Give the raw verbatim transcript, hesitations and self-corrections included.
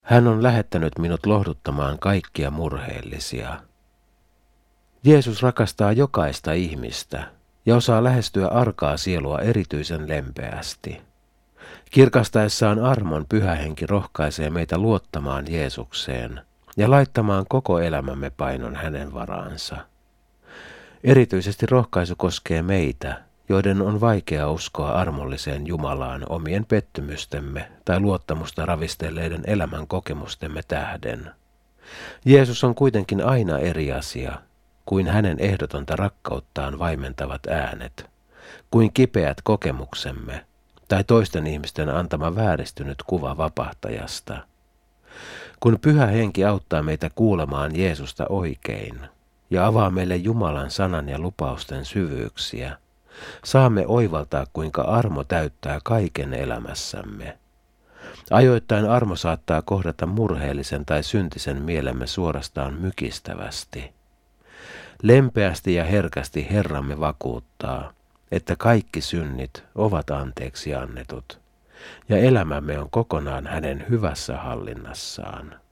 Hän on lähettänyt minut lohduttamaan kaikkia murheellisia. Jeesus rakastaa jokaista ihmistä ja osaa lähestyä arkaa sielua erityisen lempeästi. Kirkastaessaan armon Pyhä Henki rohkaisee meitä luottamaan Jeesukseen ja laittamaan koko elämämme painon hänen varaansa. Erityisesti rohkaisu koskee meitä, joiden on vaikea uskoa armolliseen Jumalaan omien pettymystemme tai luottamusta ravistelleiden elämän kokemustemme tähden. Jeesus on kuitenkin aina eri asia kuin hänen ehdotonta rakkauttaan vaimentavat äänet, kuin kipeät kokemuksemme tai toisten ihmisten antama vääristynyt kuva vapahtajasta. Kun Pyhä Henki auttaa meitä kuulemaan Jeesusta oikein ja avaa meille Jumalan sanan ja lupausten syvyyksiä, saamme oivaltaa, kuinka armo täyttää kaiken elämässämme. Ajoittain armo saattaa kohdata murheellisen tai syntisen mielemme suorastaan mykistävästi. Lempeästi ja herkästi Herramme vakuuttaa, että kaikki synnit ovat anteeksi annetut, ja elämämme on kokonaan hänen hyvässä hallinnassaan.